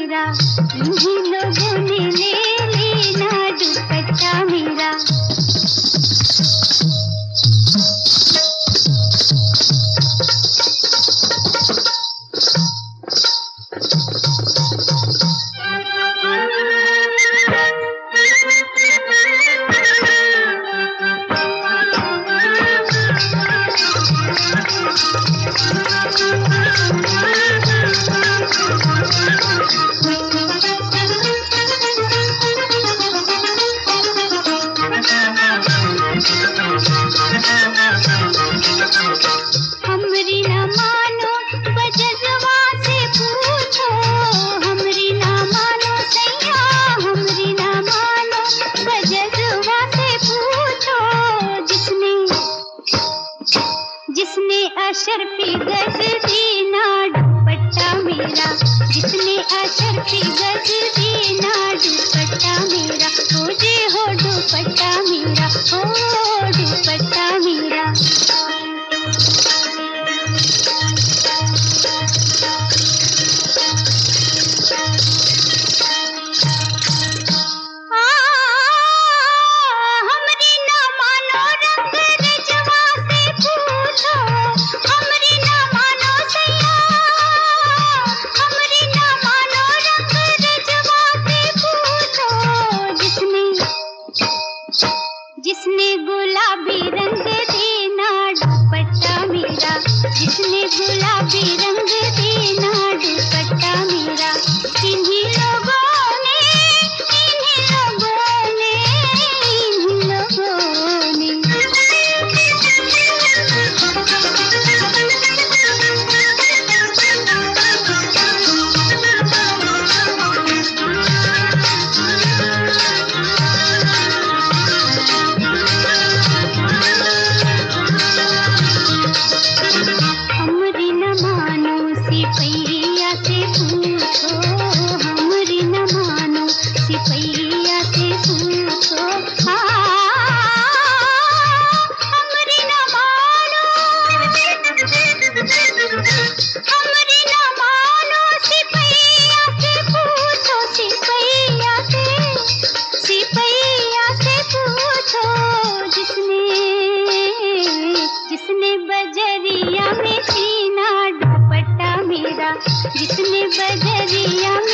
मेरा, इन्हीं लोगों ने ले लेना दुपट्टा मेरा। हमरी न मानो बजरवा से पूछो, हमरी न मानो सैया, हमरी न मानो बजरवा से पूछो। जिसने अशरफी गज दीना दुपट्टा मेरा, जिसने अशरफी गज दीना दुपट्टा मेरा। हो जे हो दुपट्टा मेरा, हो दुपट्टा मेरा। जिसने गुलाबी रंग देना दुपट्टा मेरा, जिसने गुलाबी रंग देना दुपट्टा मेरा। इन्हीं लोगों ने, इन्हीं लोगों ने, इन्हीं लोगों ने। सिपैया से पूछो, हमरी न मानो सिपैया से पूछो। हमरी न मानो, हमरी न मानो सिपैया से पूछो, सिपैया से पूछो। जिसने बजरिया में छीना दुपट्टा मेरा, जिसने बजरिया